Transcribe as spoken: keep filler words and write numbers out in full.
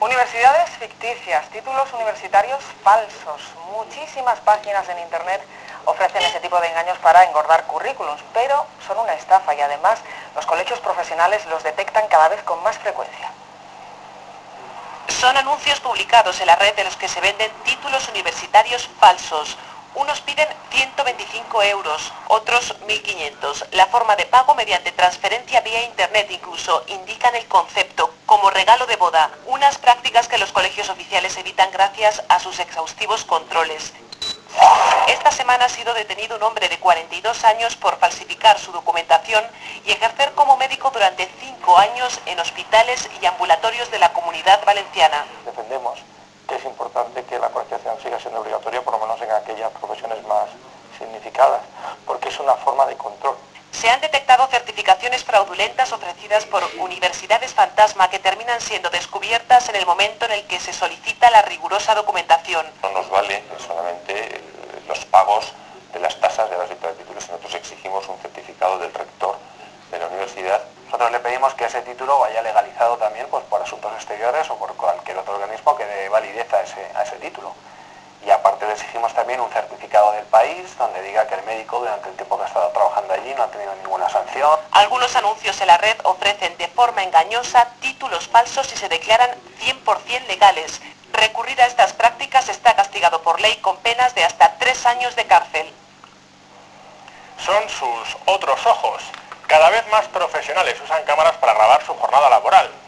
Universidades ficticias, títulos universitarios falsos. Muchísimas páginas en internet ofrecen ese tipo de engaños para engordar currículums, pero son una estafa y además los colegios profesionales los detectan cada vez con más frecuencia. Son anuncios publicados en la red de los que se venden títulos universitarios falsos. Unos piden ciento veinticinco euros, otros mil quinientos. La forma de pago mediante transferencia vía internet incluso indican el concepto como regalo de boda. Unas prácticas que los colegios oficiales evitan gracias a sus exhaustivos controles. Esta semana ha sido detenido un hombre de cuarenta y dos años por falsificar su documentación y ejercer como médico durante cinco años en hospitales y ambulatorios de la Comunidad Valenciana. Defendemos que es importante que la colegiación siga siendo obligatoria, por lo menos en aquellas profesiones más significadas, porque es una forma de control. Se han detectado certificaciones fraudulentas ofrecidas por universidades fantasma que terminan siendo descubiertas en el momento en el que se solicita la rigurosa documentación. No nos vale solamente los pagos de las tasas de las ventas de títulos, nosotros exigimos un certificado del rector de la universidad. Nosotros le pedimos que ese título vaya legalizado también pues, por asuntos exteriores o por cualquier otro organismo que dé validez a ese, a ese título. Y aparte le exigimos también un certificado del país donde diga que el médico durante el tiempo que ha estado trabajando allí no ha tenido ninguna sanción. Algunos anuncios en la red ofrecen de forma engañosa títulos falsos y se declaran cien por cien legales. Recurrir a estas prácticas está castigado por ley con penas de hasta tres años de cárcel. Son sus otros ojos. Cada vez más profesionales usan cámaras para grabar su jornada laboral.